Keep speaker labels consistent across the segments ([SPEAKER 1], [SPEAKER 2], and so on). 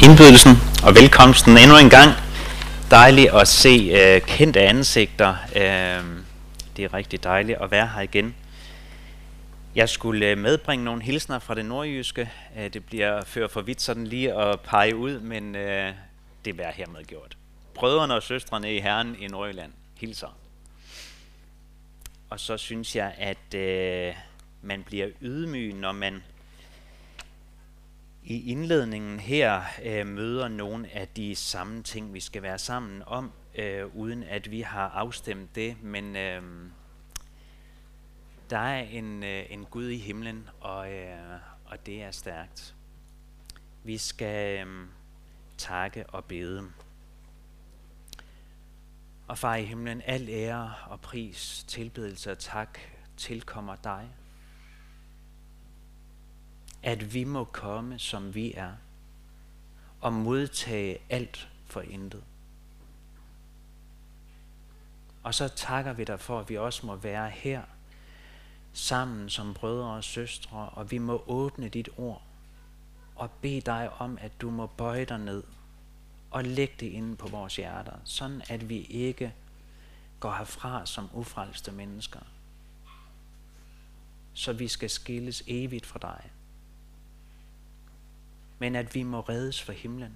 [SPEAKER 1] indbydelsen og velkomsten endnu en gang. Dejligt at se kendte ansigter. Det er rigtig dejligt at være her igen. Jeg skulle medbringe nogle hilsner fra det nordjyske. Det bliver for vidt sådan lige at pege ud, men det bliver hermed gjort. Brødrene og søstrene i Herren i Nordjylland hilser. Og så synes jeg, at man bliver ydmyg, når man i indledningen her møder nogle af de samme ting, vi skal være sammen om, uden at vi har afstemt det. Men der er en Gud i himlen, og det er stærkt. Vi skal takke og bede. Og far i himlen, al ære og pris, tilbedelse og tak tilkommer dig. At vi må komme, som vi er, og modtage alt for intet. Og så takker vi dig for, at vi også må være her, sammen som brødre og søstre, og vi må åbne dit ord, og bede dig om, at du må bøje dig ned, og lægge det inde på vores hjerter, sådan at vi ikke går herfra som ufrelste mennesker, så vi skal skilles evigt fra dig. Men at vi må reddes for himlen.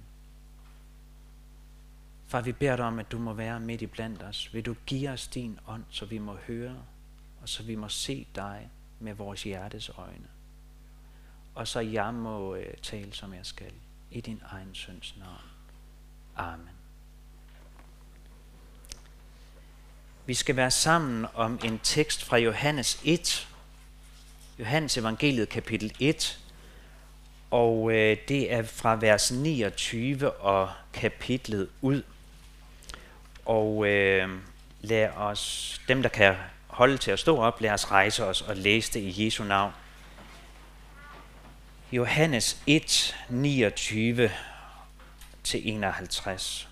[SPEAKER 1] Far, vi beder dig om, at du må være midt i blandt os. Vil du give os din ånd, så vi må høre, og så vi må se dig med vores hjertes øjne. Og så jeg må tale, som jeg skal, i din egen søns navn. Amen. Vi skal være sammen om en tekst fra Johannes 1. Johannes evangeliet kapitel 1. Og det er fra vers 29 og kapitlet ud. Og lad os, dem der kan holde til at stå op, lad os rejse os og læse det i Jesu navn. Johannes 1, 29 til 51.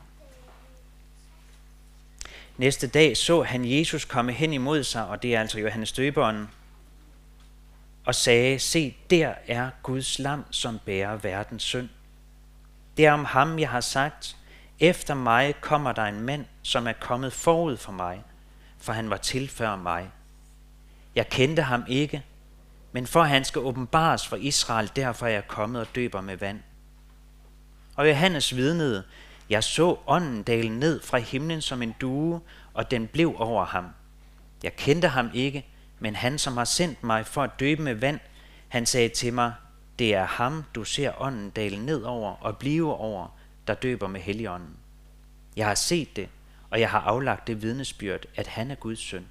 [SPEAKER 1] Næste dag så han Jesus komme hen imod sig, og det er altså Johannes Døberen, og sagde, se, der er Guds lam, som bærer verdens synd. Det er om ham, jeg har sagt, efter mig kommer der en mand, som er kommet forud for mig, for han var til før mig. Jeg kendte ham ikke, men for han skal åbenbares for Israel, derfor er jeg kommet og døber med vand. Og Johannes vidnede, jeg så ånden dale ned fra himlen som en due, og den blev over ham. Jeg kendte ham ikke, men han, som har sendt mig for at døbe med vand, han sagde til mig, det er ham, du ser ånden dale ned over og blive over, der døber med Helligånden. Jeg har set det, og jeg har aflagt det vidnesbyrd, at han er Guds søn.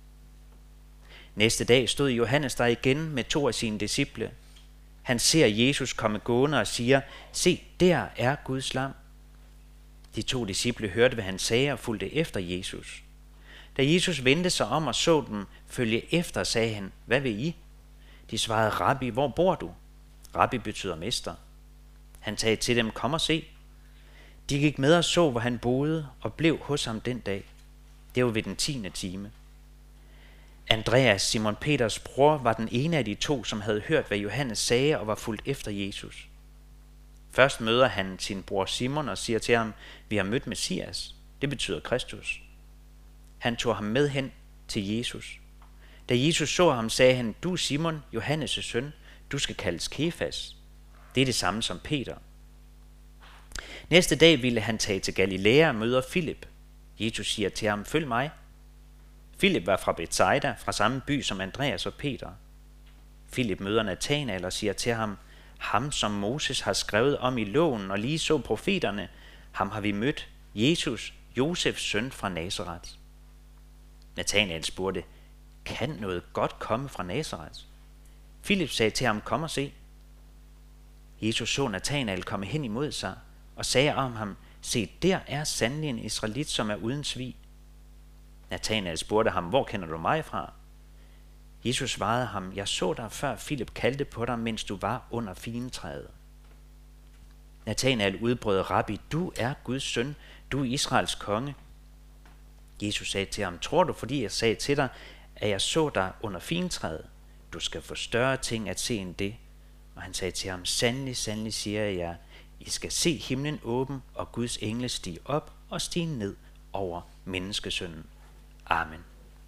[SPEAKER 1] Næste dag stod Johannes der igen med 2 af sine disciple. Han ser Jesus komme gående og siger, se, der er Guds lam. De 2 disciple hørte, hvad han sagde og fulgte efter Jesus. Da Jesus vendte sig om og så dem følge efter, sagde han, hvad vil I? De svarede, Rabbi, hvor bor du? Rabbi betyder mester. Han sagde til dem, kom og se. De gik med og så, hvor han boede, og blev hos ham den dag. Det var ved den 10. time. Andreas, Simon Peters bror, var den ene af de 2, som havde hørt, hvad Johannes sagde og var fulgt efter Jesus. Først møder han sin bror Simon og siger til ham, vi har mødt Messias. Det betyder Kristus. Han tog ham med hen til Jesus. Da Jesus så ham, sagde han, du Simon, Johannes' søn, du skal kaldes Kefas. Det er det samme som Peter. Næste dag ville han tage til Galilea og møder Filip. Jesus siger til ham, følg mig. Filip var fra Bethsaida, fra samme by som Andreas og Peter. Filip møder Nathanael og siger til ham, ham som Moses har skrevet om i loven og lige så profeterne, ham har vi mødt, Jesus, Josefs søn fra Nazaret. Nathanael spurgte, kan noget godt komme fra Nazaret? Filip sagde til ham, kom og se. Jesus så Nathanael komme hen imod sig og sagde om ham, se, der er sandelig en israelit, som er uden svig. Nathanael spurgte ham, hvor kender du mig fra? Jesus svarede ham, jeg så dig før Filip kaldte på dig, mens du var under figentræet. Nathanael udbrød, Rabbi, du er Guds søn, du er Israels konge. Jesus sagde til ham, tror du, fordi jeg sagde til dig, at jeg så dig under figentræet? Du skal få større ting at se end det. Og han sagde til ham, sandelig, sandelig siger jeg jer, I skal se himlen åben og Guds engle stige op og stige ned over menneskesønnen. Amen.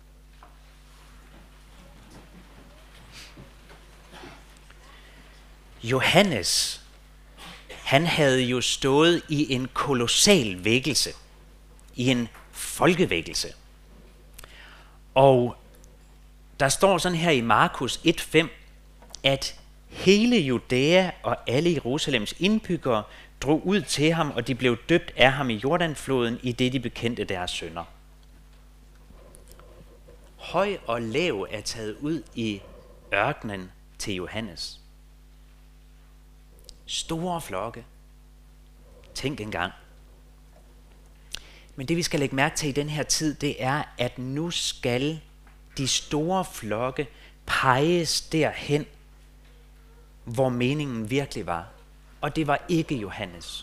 [SPEAKER 1] Johannes, han havde jo stået i en kolossal vækkelse, i en folkevækkelse. Og der står sådan her i Markus 1:5, at hele Judæa og alle Jerusalems indbyggere drog ud til ham, og de blev døbt af ham i Jordanfloden, i det de bekendte deres synder. Høj og lav er taget ud i ørkenen til Johannes. Store flokke. Tænk engang. Men det vi skal lægge mærke til i den her tid, det er, at nu skal de store flokke peges derhen, hvor meningen virkelig var. Og det var ikke Johannes.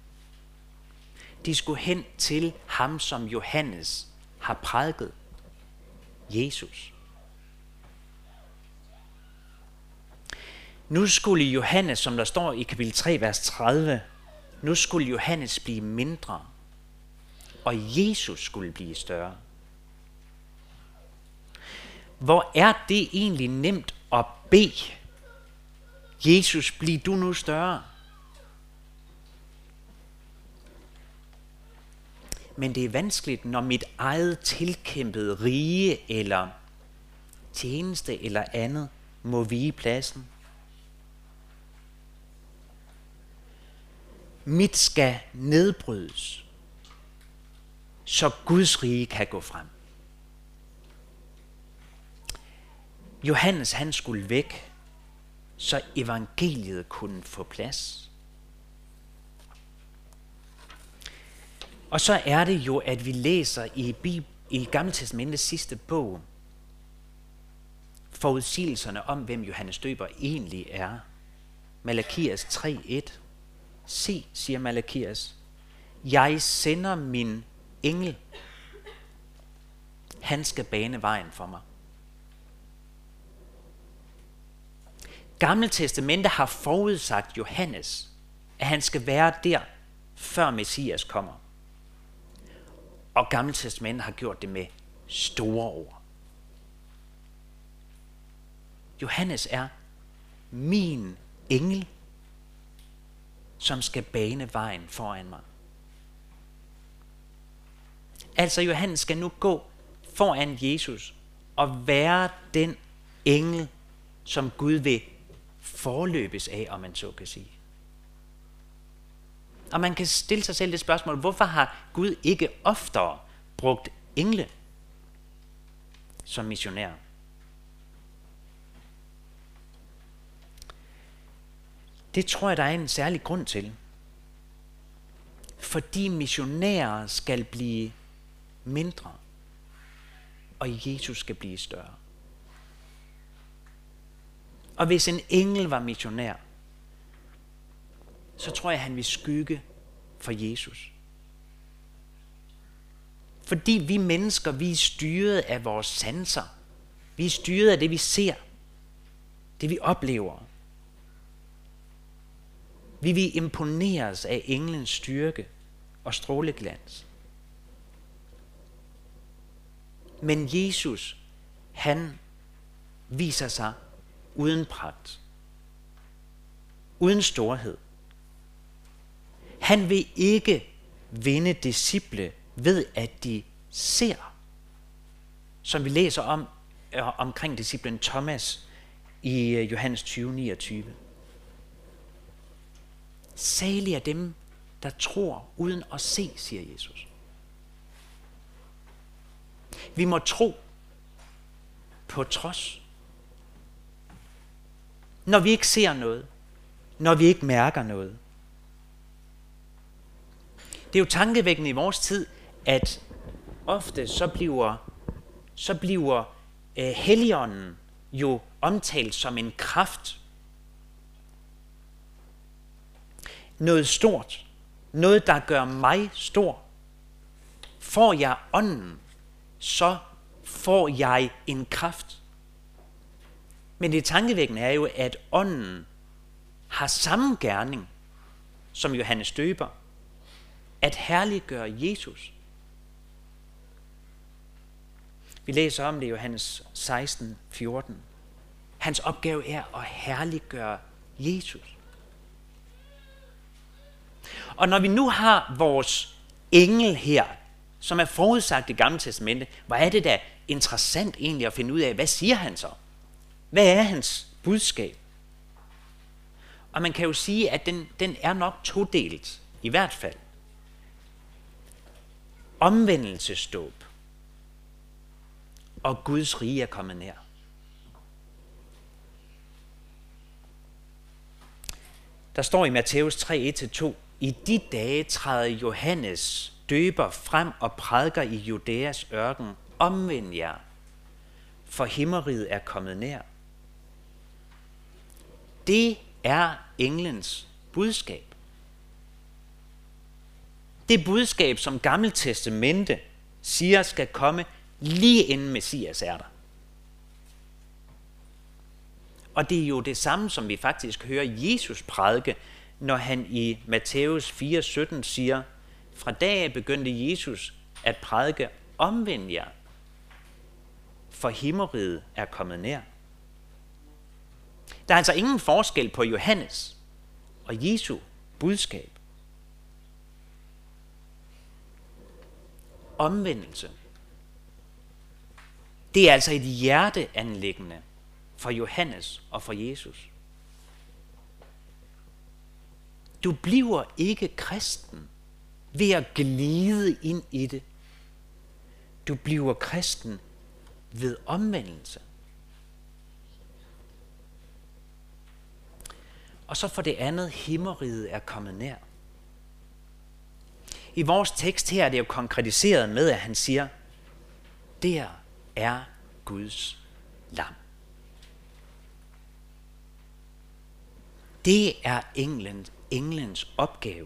[SPEAKER 1] De skulle hen til ham, som Johannes har prædiket. Jesus. Nu skulle Johannes, som der står i kapitel 3, vers 30, nu skulle Johannes blive mindre, og Jesus skulle blive større. Hvor er det egentlig nemt at bede Jesus, bliv du nu større? Men det er vanskeligt, når mit eget tilkæmpede rige eller tjeneste eller andet må vige pladsen. Mit skal nedbrydes, så Guds rige kan gå frem. Johannes, han skulle væk, så evangeliet kunne få plads. Og så er det jo, at vi læser i Gamle Testamentets sidste bog, forudsigelserne om, hvem Johannes Døber egentlig er. Malakias 3:1. Se, siger Malakias, jeg sender min engel. Han skal bane vejen for mig. Gamle Testamentet har forudsagt Johannes, at han skal være der, før Messias kommer. Og Gamle Testamentet har gjort det med store ord. Johannes er min engel, som skal bane vejen foran mig. Altså Johannes skal nu gå foran Jesus og være den engel, som Gud vil forløbes af, om man så kan sige. Og man kan stille sig selv det spørgsmål, hvorfor har Gud ikke oftere brugt engle som missionærer? Det tror jeg, der er en særlig grund til. Fordi missionærer skal blive mindre, og Jesus skal blive større. Og hvis en engel var missionær, så tror jeg, han vil skygge for Jesus. Fordi vi mennesker, vi er styret af vores sanser. Vi er styret af det, vi ser. Det, vi oplever. Vi vil imponeres af englens styrke og stråleglans. Men Jesus, han viser sig uden pragt. Uden storhed. Han vil ikke vinde disciple ved, at de ser. Som vi læser om omkring disciplen Thomas i Johannes 20:29. Salige er dem, der tror uden at se, siger Jesus. Vi må tro på trods. Når vi ikke ser noget, når vi ikke mærker noget. Det er jo tankevækkende i vores tid, at ofte så bliver Helligånden jo omtalt som en kraft. Noget stort. Noget, der gør mig stor. Får jeg ånden, så får jeg en kraft. Men det tankevækkende er jo, at ånden har samme gerning som Johannes Døber, at herliggøre Jesus. Vi læser om det i Johannes 16:14. Hans opgave er at herliggøre Jesus. Og når vi nu har vores engel her, som er forudsagt i Gamle Testamente, hvor er det da interessant egentlig at finde ud af, hvad siger han så? Hvad er hans budskab? Og man kan jo sige, at den er nok todelt, i hvert fald. Omvendelsesdåb og Guds rige er kommet nær. Der står i Matthæus 3:1-2, i de dage træder Johannes døber frem og prædiker i Judæas ørken, omvend jer, for himmeriget er kommet nær. Det er englens budskab. Det budskab, som Gamle Testamente siger skal komme lige inden Messias er der. Og det er jo det samme, som vi faktisk hører Jesus prædike, når han i Matthæus 4:17 siger, fra dag af begyndte Jesus at prædike, omvend jer, for himmeriget er kommet nær. Der er altså ingen forskel på Johannes og Jesu budskab. Omvendelse. Det er altså et hjerteanliggende for Johannes og for Jesus. Du bliver ikke kristen ved at glide ind i det. Du bliver kristen ved omvendelse. Og så for det andet, himmeriget er kommet nær. I vores tekst her er det jo konkretiseret med, at han siger, der er Guds lam. Det er englens opgave.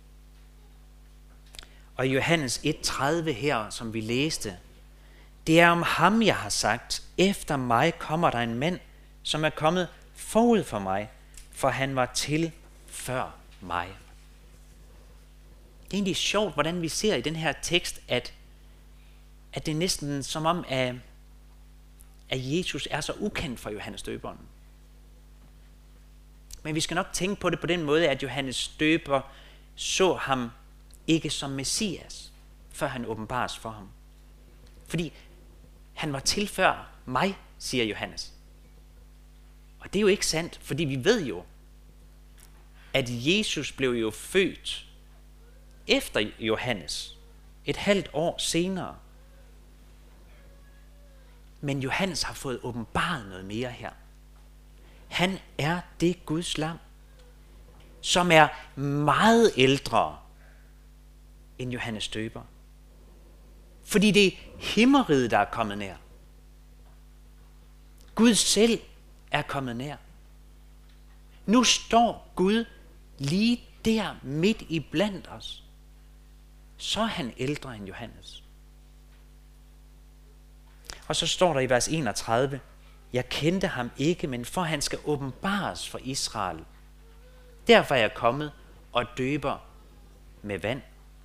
[SPEAKER 1] Og i Johannes 1:30 her, som vi læste, det er om ham, jeg har sagt, efter mig kommer der en mand, som er kommet forud for mig, for han var til før mig. Det er egentlig sjovt, hvordan vi ser i den her tekst, at det er næsten som om, at Jesus er så ukendt for Johannes Døberen. Men vi skal nok tænke på det på den måde, at Johannes Døber så ham ikke som Messias, før han åbenbares for ham. Fordi han var til før mig, siger Johannes. Og det er jo ikke sandt, fordi vi ved jo, at Jesus blev jo født efter Johannes, et halvt år senere. Men Johannes har fået åbenbaret noget mere her. Han er det Guds lam, som er meget ældre end Johannes Døber. Fordi det er himmeriget, der er kommet nær. Gud selv er kommet nær. Nu står Gud lige der midt i blandt os. Så er han ældre end Johannes. Og så står der i vers 31, jeg kendte ham ikke, men for han skal åbenbares for Israel. Derfor er jeg kommet og døber med vand.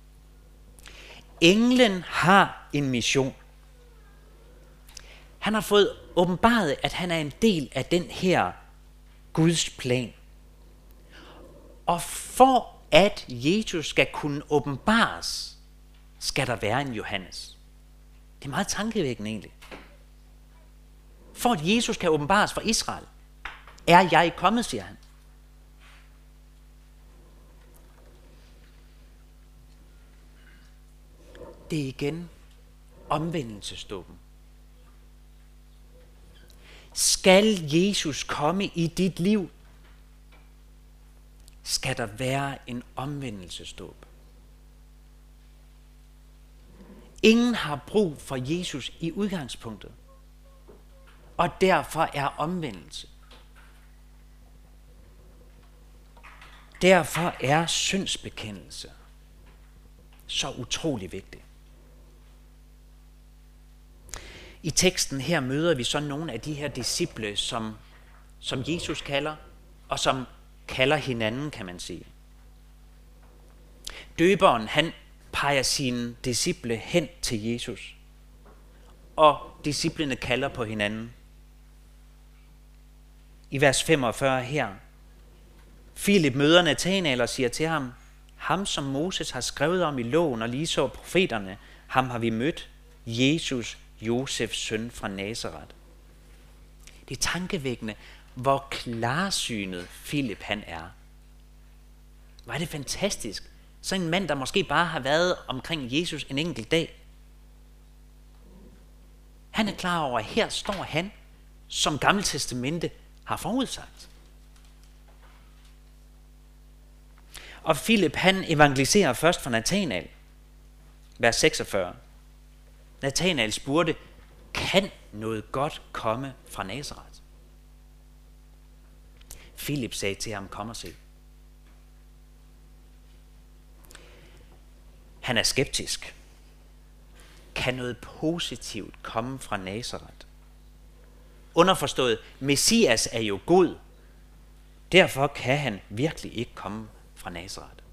[SPEAKER 1] Englen har en mission. Han har fået åbenbaret, at han er en del af den her Guds plan. Og for at Jesus skal kunne åbenbares, skal der være en Johannes. Det er meget tankevækkende egentlig. For at Jesus kan åbenbares for Israel, er jeg kommet, siger han. Det er igen omvendelsesdåben. Skal Jesus komme i dit liv, skal der være en omvendelsesdåb. Ingen har brug for Jesus i udgangspunktet, og derfor er omvendelse. Derfor er syndsbekendelse så utrolig vigtig. I teksten her møder vi så nogle af de her disciple, som Jesus kalder, og som kalder hinanden, kan man sige. Døberen, han peger sine disciple hen til Jesus. Og disciplene kalder på hinanden. I vers 45 her. Filip møder Nathanael og siger til ham, ham som Moses har skrevet om i loven og lige så profeterne, ham har vi mødt, Jesus, Josefs søn fra Nazaret. Det er tankevækkende, hvor klarsynet Filip han er. Hvor er det fantastisk. Så en mand, der måske bare har været omkring Jesus en enkelt dag. Han er klar over, at her står han, som Gamle Testamente har forudsagt. Og Filip han evangeliserer først for Nathanael. Vers 46. Nathanael spurgte, kan noget godt komme fra Nazaret? Filip sagde til ham, kom og se. Han er skeptisk. Kan noget positivt komme fra Nazaret? Underforstået, Messias er jo god. Derfor kan han virkelig ikke komme fra Nazaret.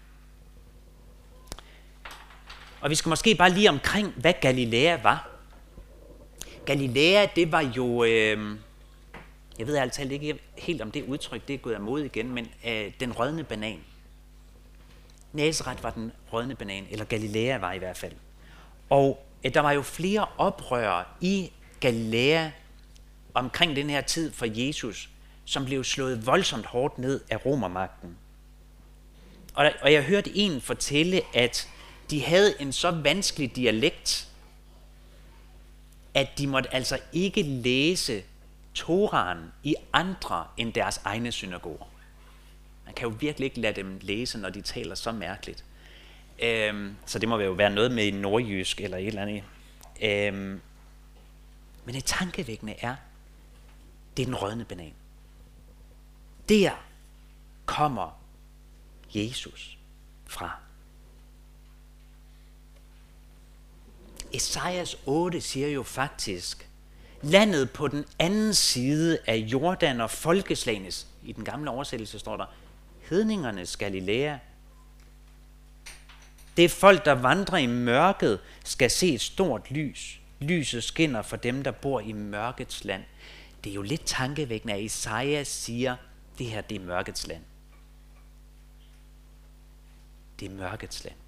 [SPEAKER 1] Og vi skal måske bare lige omkring, hvad Galilea var. Galilea, det var jo, jeg ved altså ikke helt om det udtryk, det er gået af mode igen, men den rådne banan. Nazaret var den rådne banan, eller Galilea var i hvert fald. Og der var jo flere oprørere i Galilea omkring den her tid for Jesus, som blev slået voldsomt hårdt ned af romermagten. Og jeg hørte en fortælle, at de havde en så vanskelig dialekt, at de måtte altså ikke læse Toraen i andre end deres egne synagoger. Man kan jo virkelig ikke lade dem læse, når de taler så mærkeligt. Så det må jo være noget med nordjysk eller et eller andet. Men det tankevækkende er, det er den rådne banan. Der kommer Jesus fra. Esajas 8 siger jo faktisk, landet på den anden side af Jordan og folkeslagenes, i den gamle oversættelse står der, hedningernes Galilea. Det er folk, der vandrer i mørket, skal se et stort lys. Lyset skinner for dem, der bor i mørkets land. Det er jo lidt tankevækkende, at Esajas siger, det her det er mørkets land. Det er mørkets land.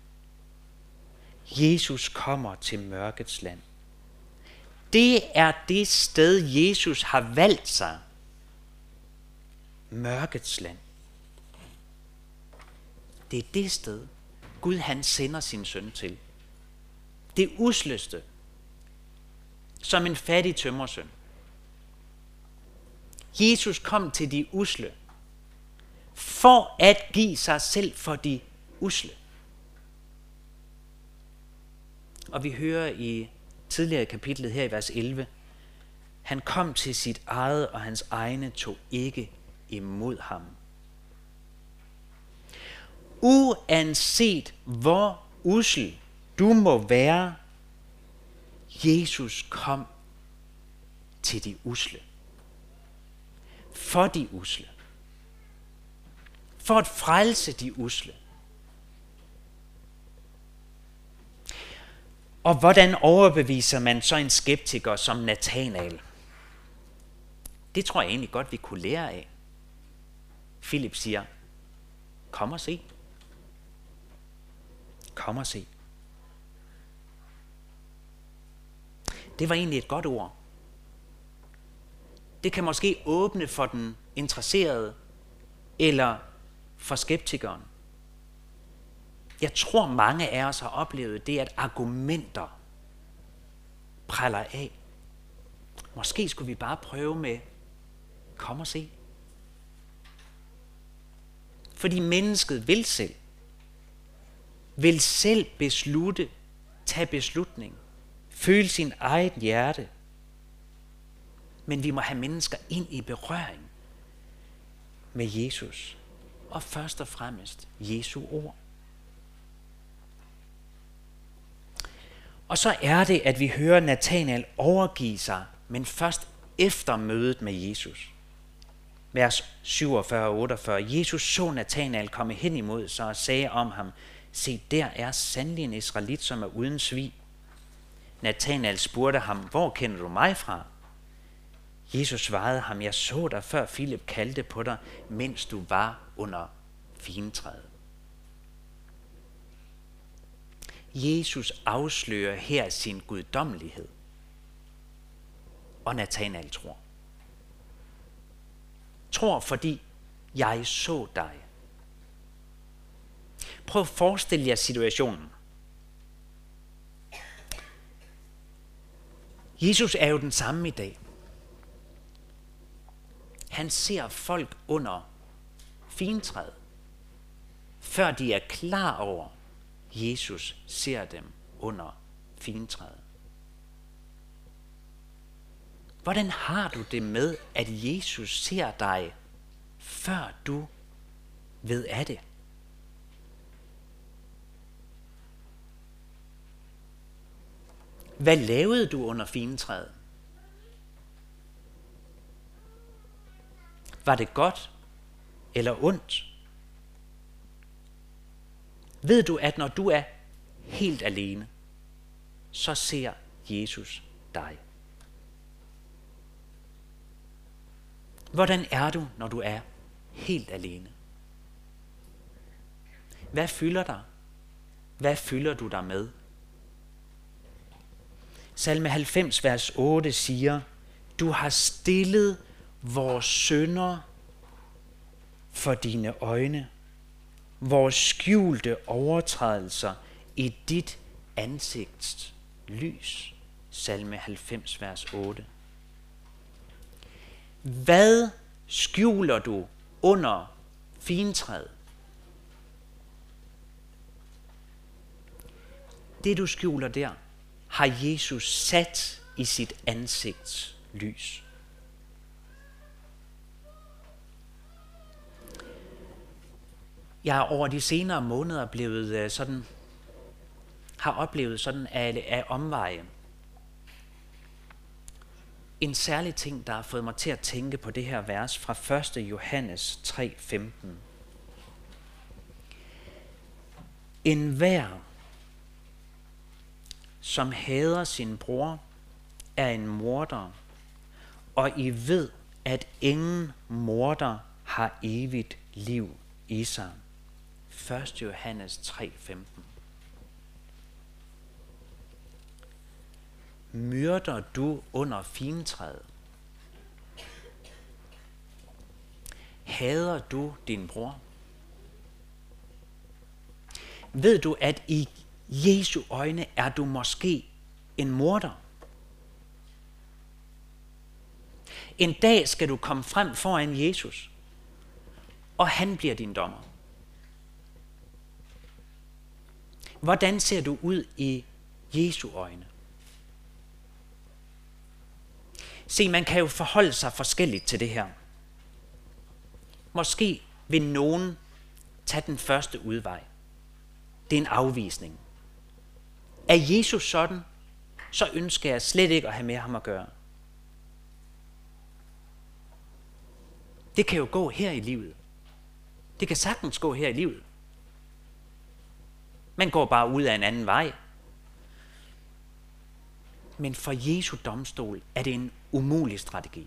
[SPEAKER 1] Jesus kommer til mørkets land. Det er det sted, Jesus har valgt sig. Mørkets land. Det er det sted, Gud han sender sin søn til. Det usleste, som en fattig tømrersøn. Jesus kom til de usle, for at give sig selv for de usle. Og vi hører i tidligere kapitlet her i vers 11, han kom til sit eget, og hans egne tog ikke imod ham. Uanset hvor usel du må være, Jesus kom til de usle. For de usle. For at frelse de usle. Og hvordan overbeviser man så en skeptiker som Nathanael? Det tror jeg egentlig godt, vi kunne lære af. Filip siger, kom og se. Kom og se. Det var egentlig et godt ord. Det kan måske åbne for den interesserede eller for skeptikeren. Jeg tror, mange af os har oplevet det, at argumenter præller af. Måske skulle vi bare prøve med, kom og se. Fordi mennesket vil selv beslutte, tage beslutning, føle sin eget hjerte. Men vi må have mennesker ind i berøring med Jesus. Og først og fremmest Jesu ord. Og så er det, at vi hører Nathanael overgive sig, men først efter mødet med Jesus. Vers 47 og 48. Jesus så Nathanael komme hen imod sig og sagde om ham, Se, der er sandelig en israelit, som er uden svig. Nathanael spurgte ham, hvor kender du mig fra? Jesus svarede ham, jeg så dig, før Filip kaldte på dig, mens du var under figentræet. Jesus afslører her sin guddommelighed. Og Nathanael tror. Tror, fordi jeg så dig. Prøv at forestille jer situationen. Jesus er jo den samme i dag. Han ser folk under figentræet, før de er klar over, Jesus ser dem under figentræet. Hvordan har du det med, at Jesus ser dig, før du ved af det? Hvad lavede du under figentræet? Var det godt eller ondt? Ved du, at når du er helt alene, så ser Jesus dig? Hvordan er du, når du er helt alene? Hvad fylder dig? Hvad fylder du dig med? Salme 90, vers 8 siger, du har stillet vores synder for dine øjne, vores skjulte overtrædelser i dit ansigts lys. Salme 90, vers 8. Hvad skjuler du under figentræet? Det du skjuler der, har Jesus sat i sit ansigts lys. Jeg er over de senere måneder har oplevet sådan af omveje en særlig ting, der har fået mig til at tænke på det her vers fra 1. Johannes 3:15. Enhver, som hader sin bror, er en morder, og I ved, at ingen morder har evigt liv i sig. 1. Johannes 3:15. Myrder du under figentræet? Hader du din bror? Ved du, at i Jesu øjne er du måske en morder? En dag skal du komme frem foran Jesus, og han bliver din dommer. Hvordan ser du ud i Jesu øjne? Se, man kan jo forholde sig forskelligt til det her. Måske vil nogen tage den første udvej. Det er en afvisning. Er Jesus sådan, så ønsker jeg slet ikke at have med ham at gøre. Det kan jo gå her i livet. Det kan sagtens gå her i livet. Man går bare ud af en anden vej. Men for Jesu domstol er det en umulig strategi.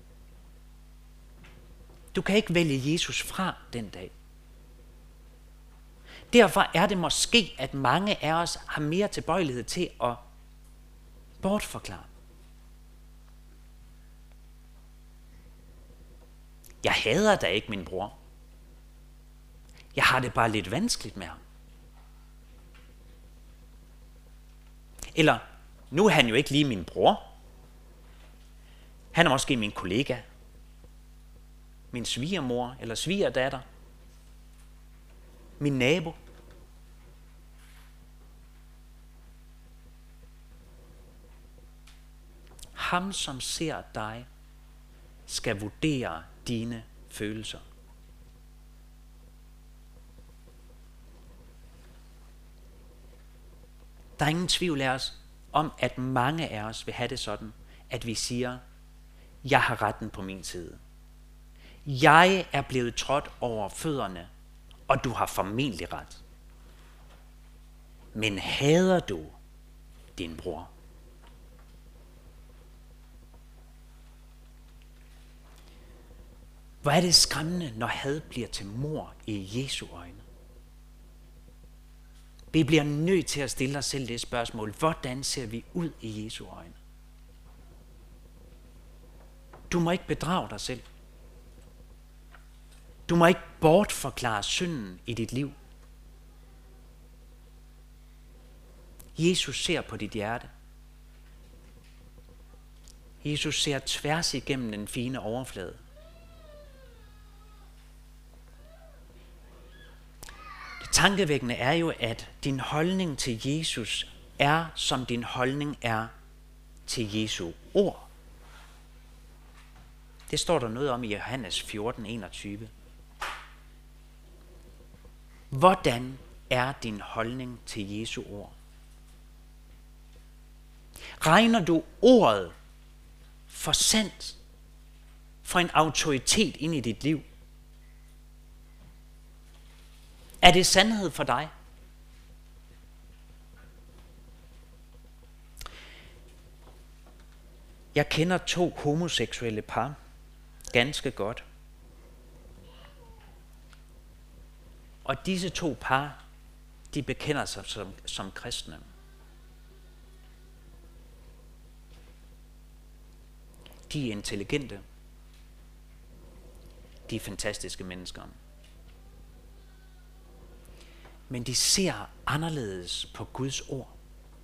[SPEAKER 1] Du kan ikke vælge Jesus fra den dag. Derfor er det måske, at mange af os har mere tilbøjelighed til at bortforklare. Jeg hader da ikke min bror. Jeg har det bare lidt vanskeligt med ham. Eller, nu er han jo ikke lige min bror. Han er måske min kollega, min svigermor eller svigerdatter, min nabo. Ham, som ser dig, skal vurdere dine følelser. Der er ingen tvivl af os om, at mange af os vil have det sådan, at vi siger, jeg har retten på min side. Jeg er blevet trådt over fødderne, og du har formentlig ret. men hader du din bror? Hvor er det skræmmende, når had bliver til mord i Jesu øjne. Vi bliver nødt til at stille os selv det spørgsmål, hvordan ser vi ud i Jesu øjne? Du må ikke bedrage dig selv. Du må ikke bortforklare synden i dit liv. Jesus ser på dit hjerte. Jesus ser tværs igennem den fine overflade. Det tankevækkende er jo, at din holdning til Jesus er, som din holdning er til Jesu ord. Det står der noget om i Johannes 14:21. Hvordan er din holdning til Jesu ord? Regner du ordet for sandt, for en autoritet ind i dit liv? Er det sandhed for dig? Jeg kender 2 homoseksuelle par ganske godt. Og disse 2 par, de bekender sig som kristne. De er intelligente. De er fantastiske mennesker. Men de ser anderledes på Guds ord.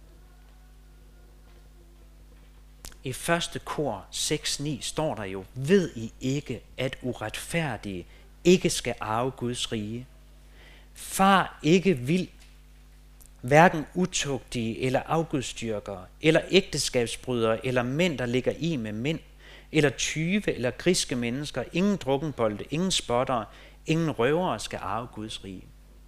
[SPEAKER 1] I 1. Kor 6:9 står der jo, ved I ikke, at uretfærdige ikke skal arve Guds rige? Far ikke vild, hverken utugtige eller afgudstyrkere, eller ægteskabsbrydere, eller mænd, der ligger i med mænd, eller tyve eller griske mennesker, ingen drukkenbolde, ingen spottere, ingen røvere skal arve Guds rige.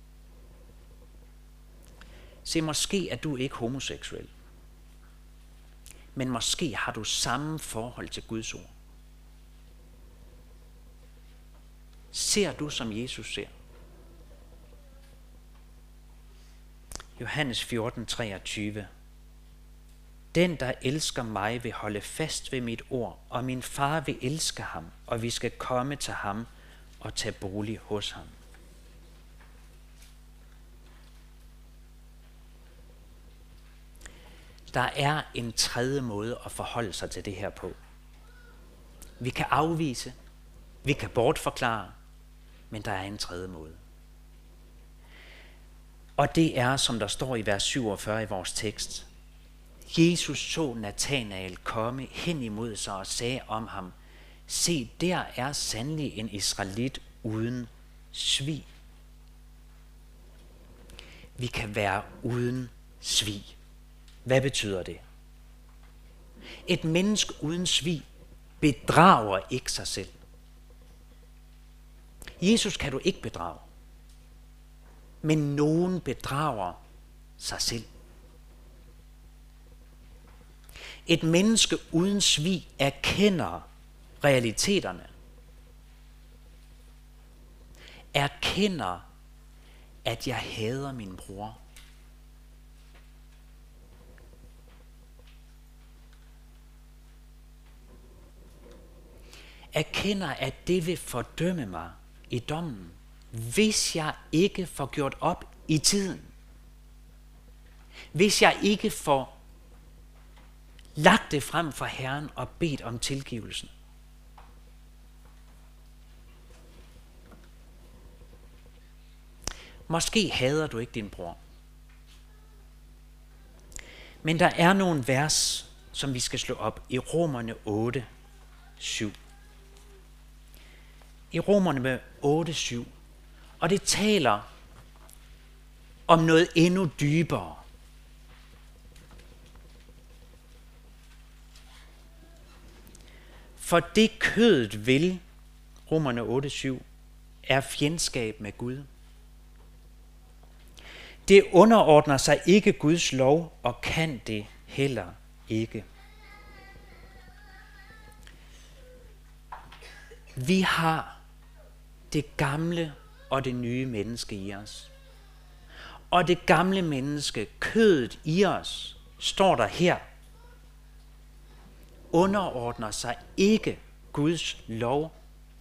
[SPEAKER 1] Se, måske er du ikke homoseksuel, men måske har du samme forhold til Guds ord. Ser du, som Jesus ser? Johannes 14:23. Den, der elsker mig, vil holde fast ved mit ord, og min far vil elske ham, og vi skal komme til ham og tage bolig hos ham. Der er en tredje måde at forholde sig til det her på. Vi kan afvise, vi kan bortforklare, men der er en tredje måde. Og det er, som der står i vers 47 i vores tekst. Jesus så Nathanael komme hen imod sig og sagde om ham, se, der er sandelig en israelit uden svig. Vi kan være uden svig. Hvad betyder det? Et menneske uden svig bedrager ikke sig selv. Jesus kan du ikke bedrage. Men nogen bedrager sig selv. Et menneske uden svig erkender realiteterne. Erkender, at jeg hader min bror. Erkender, at det vil fordømme mig i dommen, hvis jeg ikke får gjort op i tiden. Hvis jeg ikke får lagt det frem for Herren og bedt om tilgivelsen. Måske hader du ikke din bror. Men der er nogle vers, som vi skal slå op i Romerne 8:7. I Romerne 8:7. Og det taler om noget endnu dybere. For det kødet vil, Romerne 8:7, er fjendskab med Gud. Det underordner sig ikke Guds lov, og kan det heller ikke. Vi har det gamle og det nye menneske i os. og det gamle menneske, kødet i os, står der her, underordner sig ikke Guds lov,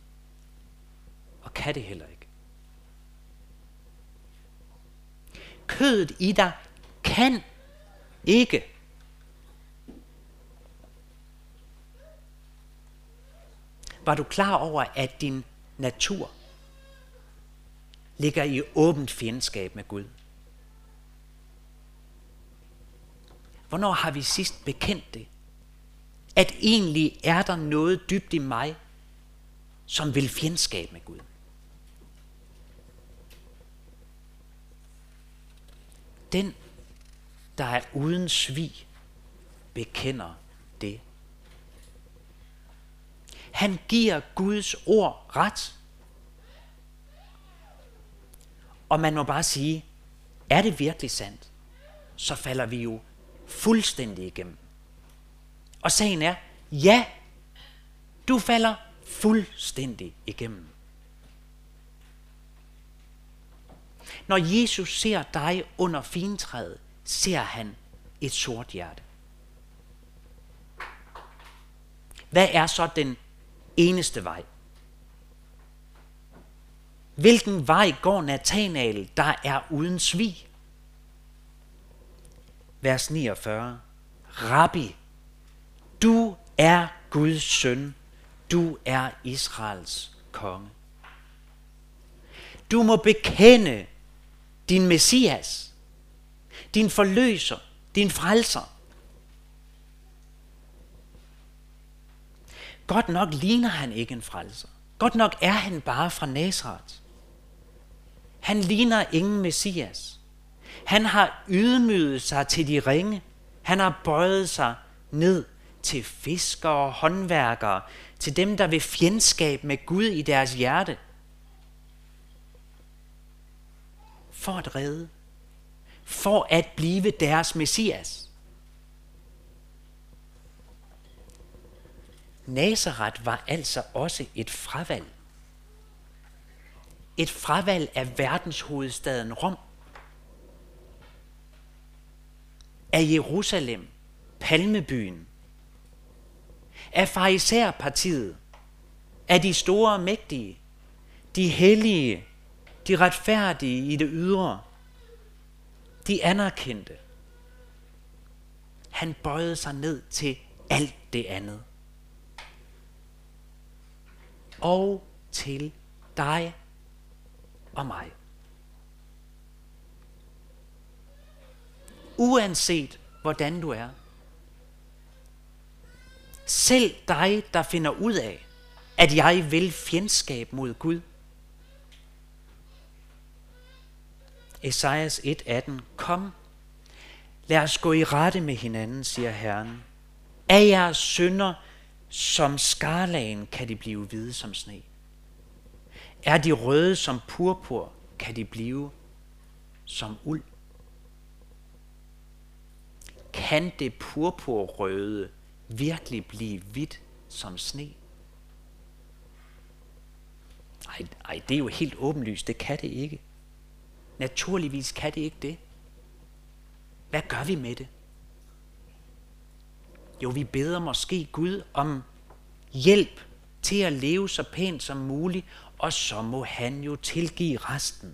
[SPEAKER 1] og kan det heller ikke. Kødet i dig kan ikke. Var du klar over, at din natur ligger i åbent fjendskab med Gud? Hvornår har vi sidst bekendt det? At egentlig er der noget dybt i mig, som vil fjendskab med Gud. Den, der er uden svig, bekender det. Han giver Guds ord ret. Og man må bare sige, er det virkelig sandt, så falder vi jo fuldstændig igennem. Og sagen er, ja, du falder fuldstændig igennem. Når Jesus ser dig under fintræet, ser han et sort hjerte. Hvad er så den eneste vej? Hvilken vej går Nathanael, der er uden svig? Vers 49. Rabbi, du er Guds søn, du er Israels konge. Du må bekende din Messias, din forløser, din frelser. Godt nok ligner han ikke en frelser. Godt nok er han bare fra Nazaret. Han ligner ingen Messias. Han har ydmyget sig til de ringe. Han har bøjet sig ned til fiskere og håndværkere, til dem, der vil fjendskab med Gud i deres hjerte. For at redde. For at blive deres Messias. Nazaret var altså også et fravalg. Et fravalg af verdenshovedstaden Rom. Af Jerusalem, palmebyen. Af farisæerpartiet. Af de store og mægtige. De hellige. De retfærdige i det ydre. De anerkendte. Han bøjede sig ned til alt det andet. Og til dig og mig. Uanset hvordan du er. Selv dig, der finder ud af, at jeg vil fjendskab mod Gud. Esajas 1:18. Kom, lad os gå i rette med hinanden, siger Herren. Af jeres synder som skarlagen kan de blive hvide som sne. Er de røde som purpur, kan de blive som uld. Kan det purpurrøde virkelig blive hvidt som sne? Ej, det er jo helt åbenlyst, det kan det ikke. Naturligvis kan det ikke det. Hvad gør vi med det? Jo, vi beder måske Gud om hjælp til at leve så pænt som muligt, og så må han jo tilgive resten.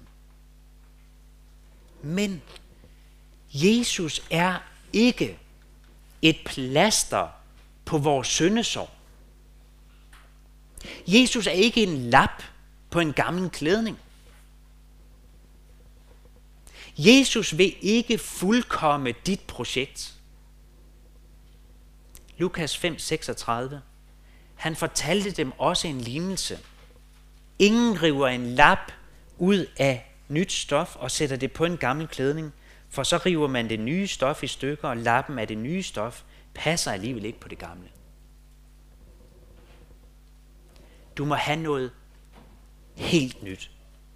[SPEAKER 1] Men Jesus er ikke et plaster på vores syndesår. Jesus er ikke en lap på en gammel klædning. Jesus vil ikke fuldkomme dit projekt. Lukas 5:36. Han fortalte dem også en lignelse. Ingen river en lap ud af nyt stof og sætter det på en gammel klædning, for så river man det nye stof i stykker, og lappen af det nye stof passer alligevel ikke på det gamle. Du må have noget helt nyt.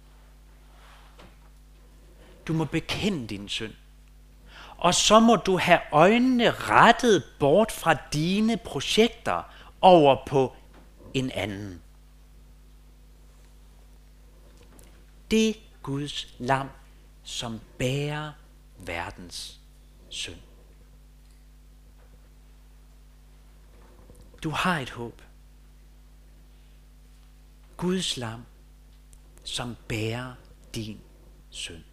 [SPEAKER 1] Du må bekende din synd. Og så må du have øjnene rettet bort fra dine projekter over på en anden. Det Guds lam som bærer verdens synd. Du har et håb. Guds lam, som bærer din synd.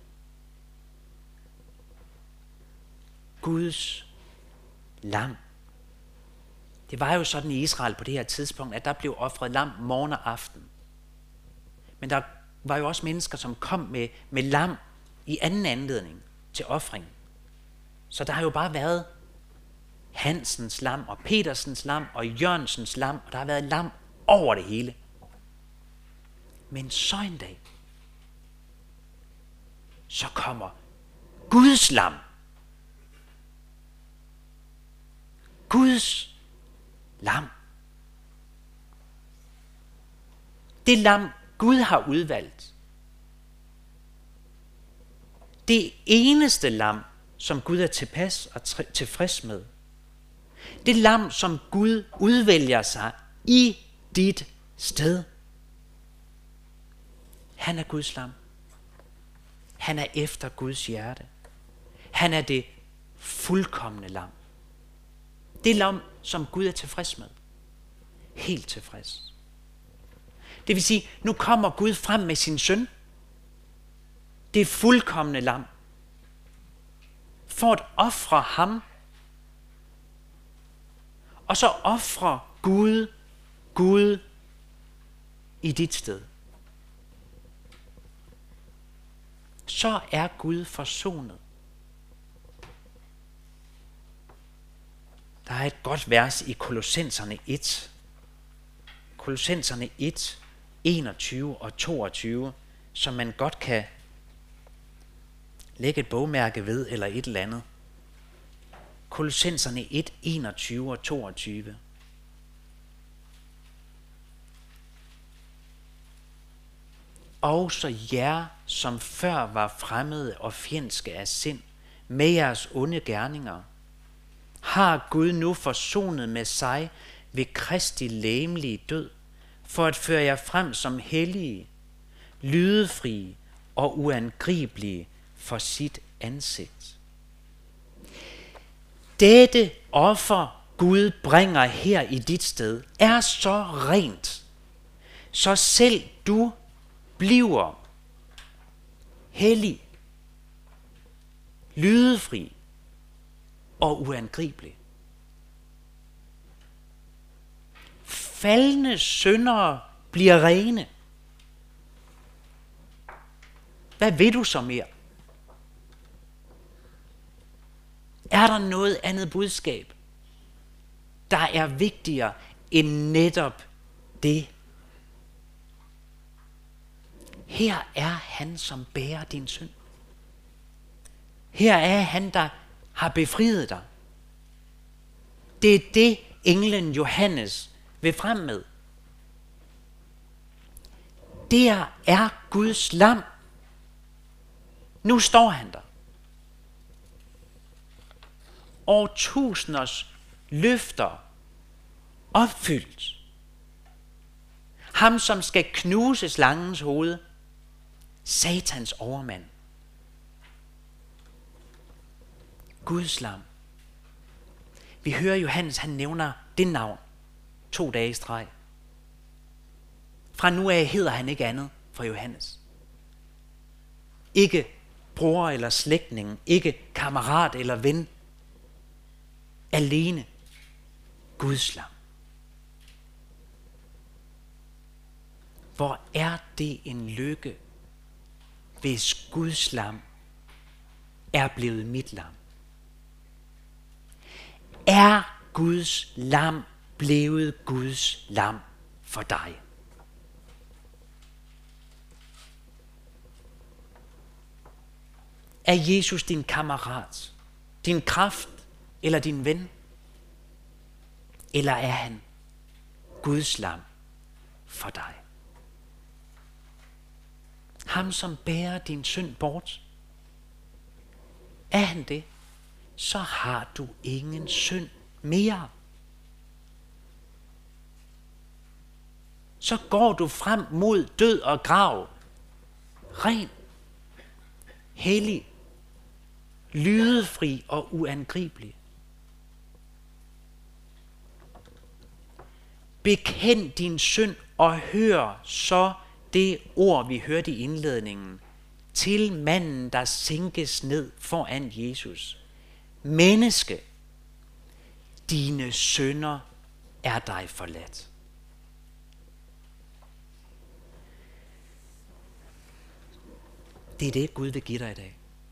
[SPEAKER 1] Guds lam. Det var jo sådan i Israel på det her tidspunkt, at der blev ofret lam morgen og aften. Men der var jo også mennesker, som kom med lam i anden anledning til ofring. Så der har jo bare været Hansens lam og Petersens lam og Jørgensens lam, og der har været lam over det hele. Men så en dag, så kommer Guds lam. Guds lam. Det lam, Gud har udvalgt. Det eneste lam, som Gud er tilpas og tilfreds med. Det lam, som Gud udvælger sig i dit sted. Han er Guds lam. Han er efter Guds hjerte. Han er det fuldkomne lam. Det lam, som Gud er tilfreds med. Helt tilfreds. Det vil sige, nu kommer Gud frem med sin søn. Det fuldkomne lam. For at ofre ham. Og så ofre Gud i dit sted. Så er Gud forsonet. Der er et godt vers i Kolossenserne 1. Kolossenserne 1, 21 og 22, som man godt kan lægge et bogmærke ved eller et eller andet. Kolossenserne 1, 21 og 22. Også jer, som før var fremmede og fjendske af sind, med jeres onde gerninger, har Gud nu forsonet med sig ved Kristi legemlige død, for at føre jer frem som hellige, lydefrie og uangribelige for sit ansigt. Dette offer, Gud bringer her i dit sted, er så rent, så selv du bliver hellig, lydefri og uangribelig. Faldne syndere bliver rene. Hvad vil du så mere? Er der noget andet budskab, der er vigtigere end netop det? Her er han, som bærer din synd. Her er han, der har befriet dig. Det er det, englen Johannes vil frem med. Der er Guds lam. Nu står han der. Årtusinders løfter opfyldt. Ham, som skal knuse slangens hoved. Satans overmand. Guds lam. Vi hører Johannes, han nævner det navn 2 dage i streg. Fra nu af hedder han ikke andet for Johannes. Ikke bror eller slægtning, ikke kammerat eller ven. Alene Guds lam. Hvor er det en lykke, hvis Guds lam er blevet mit lam? Er Guds lam blevet Guds lam for dig? Er Jesus din kammerat, din kraft eller din ven? Eller er han Guds lam for dig? Ham, som bærer din synd bort. Er han det, så har du ingen synd mere. Så går du frem mod død og grav, ren, hellig, lydefri og uangribelig. Bekend din synd og hør så det ord, vi hørte i indledningen, til manden, der sænkes ned foran Jesus. Menneske, dine synder er dig forladt. Det er det, Gud vil give dig i dag.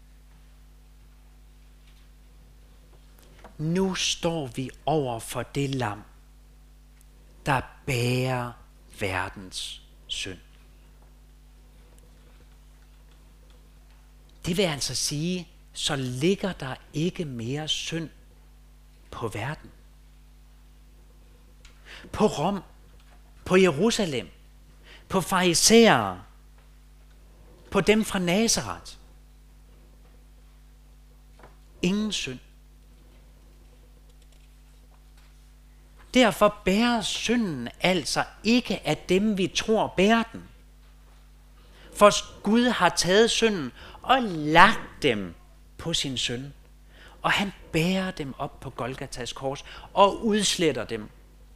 [SPEAKER 1] Nu står vi over for det lam, der bærer verdens synd. Det vil altså sige, så ligger der ikke mere synd på verden. På Rom, på Jerusalem, på farisæere, på dem fra Nazaret. Ingen synd. Derfor bærer synden altså ikke af dem, vi tror bærer den. For Gud har taget synden og lagt dem på sin søn. Og han bærer dem op på Golgatas kors og udsletter dem.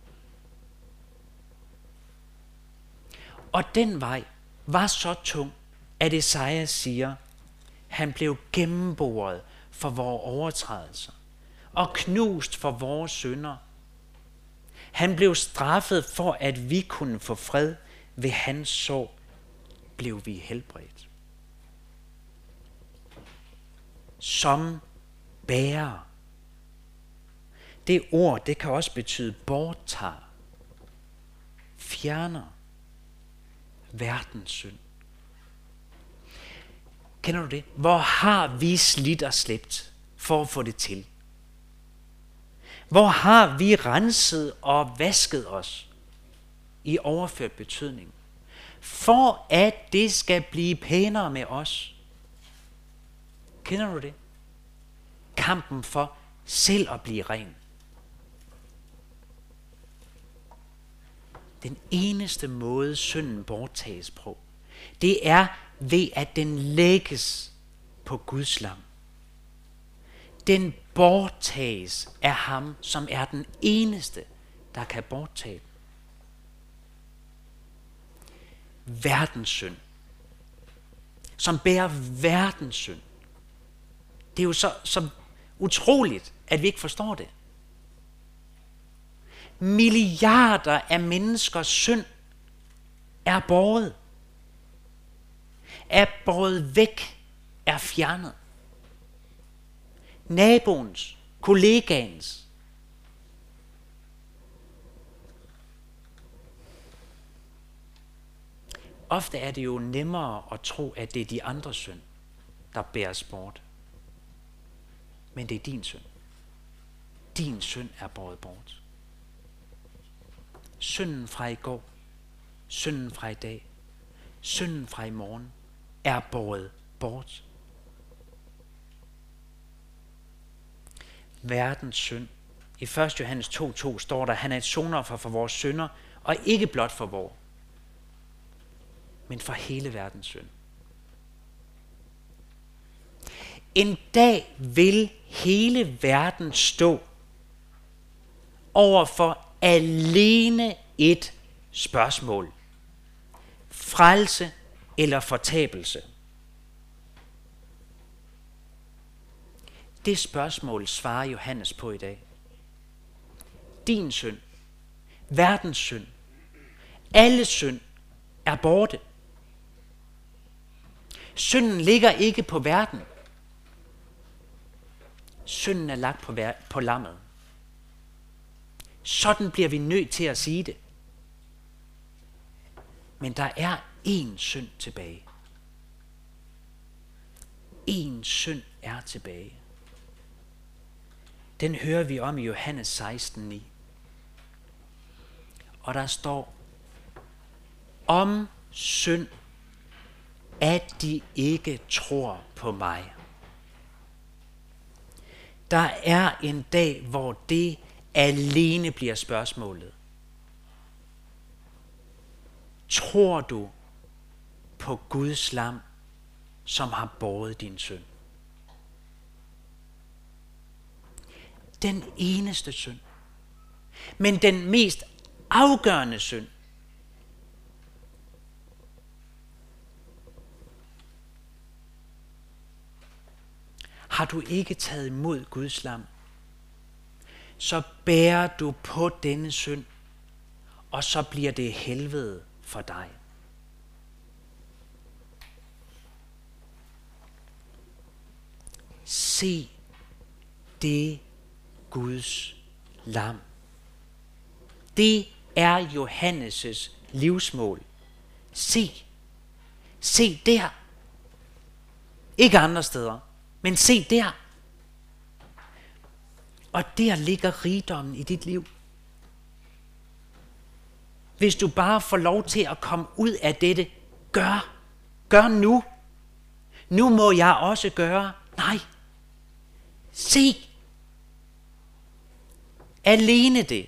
[SPEAKER 1] Og den vej var så tung, at Esajas siger, han blev gennemboret for vores overtrædelser og knust for vores synder. Han blev straffet for, at vi kunne få fred. Ved hans sår blev vi helbredt. Som bærer. Det ord, det kan også betyde borttager, fjerner verdens synd. Kender du det? Hvor har vi slidt og slæbt for at få det til? Hvor har vi renset og vasket os i overført betydning? For at det skal blive pænere med os. Kender du det? Kampen for selv at blive ren. Den eneste måde synden borttages på, det er ved at den lægges på Guds lam. Den borttages af ham, som er den eneste, der kan borttage den. Verdens synd, som bærer verdens synd. Det er jo så utroligt, at vi ikke forstår det. Milliarder af menneskers synd er båret. Er båret væk, er fjernet. Naboens, kollegaens. Ofte er det jo nemmere at tro, at det er de andres synd, der bæres bort. Men det er din synd. Din synd er båret bort. Synden fra i går, synden fra i dag, synden fra i morgen er båret bort. Verdens synd. I 1. Johannes 2:2 står der, han er et sonoffer for vores synder, og ikke blot for vores, men for hele verdens synd. En dag vil hele verden stå over for alene et spørgsmål. Frelse eller fortabelse. Det spørgsmål svarer Johannes på i dag. Din synd, verdens synd, alle synd er borte. Synden ligger ikke på verden. Synden er lagt på lammet. Sådan bliver vi nødt til at sige det. Men der er én synd tilbage. Én synd er tilbage. Den hører vi om i Johannes 16:9. Og der står, om synd, at de ikke tror på mig. Der er en dag, hvor det alene bliver spørgsmålet. Tror du på Guds lam, som har båret din synd. Den eneste synd. Men den mest afgørende synd. Har du ikke taget imod Guds lam, så bærer du på denne synd, og så bliver det helvede for dig. Se det Guds lam. Det er Johannes' livsmål. Se der. Ikke andre steder, men se der. Og der ligger rigdommen i dit liv. Hvis du bare får lov til at komme ud af dette, gør nu. Nu må jeg også gøre. Nej. Se. Alene det.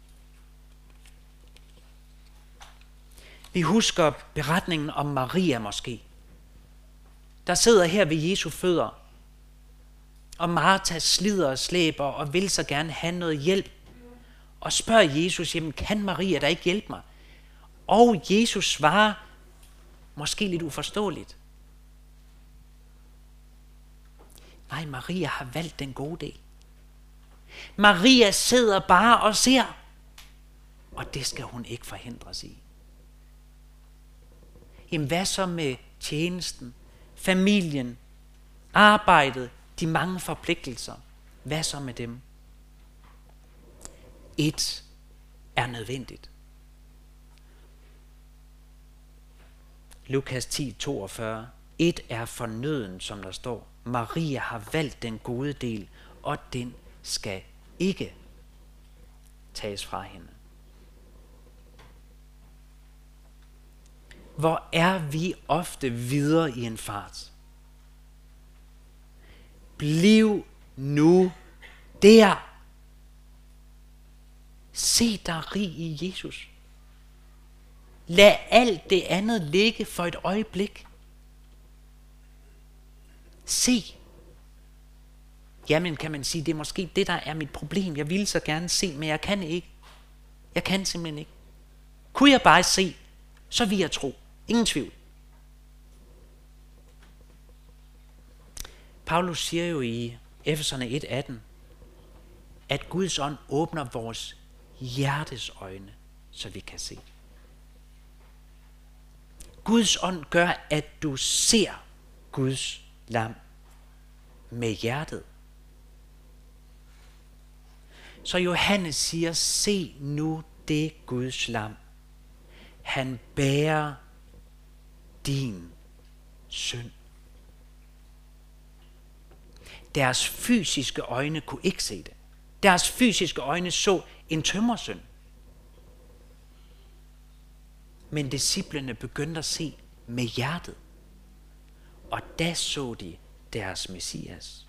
[SPEAKER 1] Vi husker beretningen om Maria måske. Der sidder her ved Jesu fødder, og Martha slider og slæber og vil så gerne have noget hjælp. Og spørger Jesus, jamen kan Maria da ikke hjælpe mig? Og Jesus svarer, måske lidt uforståeligt. Nej, Maria har valgt den gode del. Maria sidder bare og ser, og det skal hun ikke forhindres i. Jamen hvad så med tjenesten, familien, arbejdet, de mange forpligtelser? Hvad så med dem? Et er nødvendigt. Lukas 10:42. Et er fornøden, som der står. Maria har valgt den gode del, og den skal ikke tages fra hende. Hvor er vi ofte videre i en fart. Bliv nu der. Se dig rig i Jesus. Lad alt det andet ligge for et øjeblik. Se. Jamen kan man sige, det er måske det, der er mit problem. Jeg ville så gerne se, men jeg kan ikke. Jeg kan simpelthen ikke. Kunne jeg bare se, så vil jeg tro. Ingen tvivl. Paulus siger jo i Efeserne 1:18, at Guds ånd åbner vores hjertes øjne, så vi kan se. Guds ånd gør, at du ser Guds lam med hjertet. Så Johannes siger, se nu det Guds lam. Han bærer din synd. Deres fysiske øjne kunne ikke se det. Deres fysiske øjne så en tømmersynd. Men disciplene begyndte at se med hjertet. Og da så de deres Messias.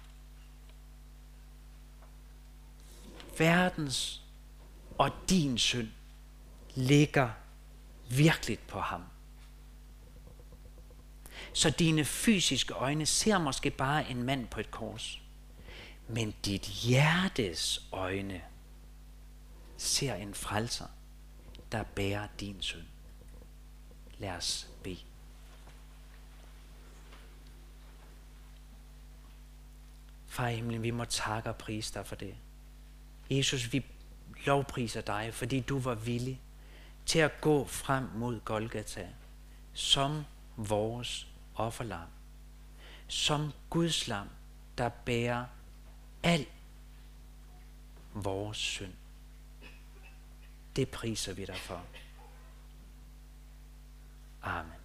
[SPEAKER 1] Verdens og din synd ligger virkelig på ham. Så dine fysiske øjne ser måske bare en mand på et kors. Men dit hjertes øjne ser en frelser, der bærer din synd. Lad os bede. Far i himlen, vi må takke og prise dig for det. Jesus, vi lovpriser dig, fordi du var villig til at gå frem mod Golgata som vores offerlam. Som Guds lam, der bærer al vores synd. Det priser vi dig for. Amen.